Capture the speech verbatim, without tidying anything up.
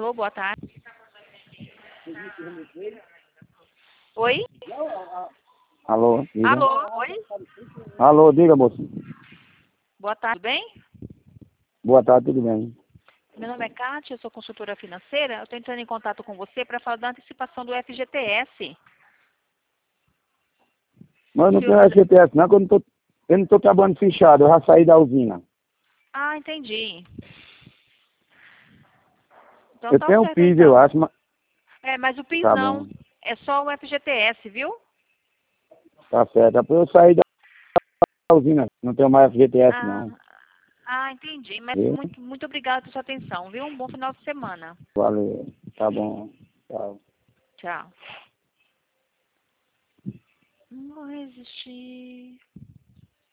Alô, boa tarde. Oi? Alô, diga. Alô, oi? Alô, diga, moço. Boa tarde, tudo bem? Boa tarde, tudo bem? Meu nome é Kátia, eu sou consultora financeira. Eu estou entrando em contato com você para falar da antecipação do F G T S. Mas eu não Se tenho você- F G T S não, que eu não tô, eu não tô trabalhando fichado, eu já saí da usina. Ah, entendi. Então Eu tá tenho o certo, P I S, eu então. acho, mas É, mas o P I S tá não. bom, É só o F G T S, viu? tá certo. Depois eu saí da usina, não tenho mais F G T S Ah, não. ah, entendi. Mas Viu? muito, muito obrigada por sua atenção, viu? Um bom final de semana. Valeu, tá bom, tchau. Tchau. Não vou resistir.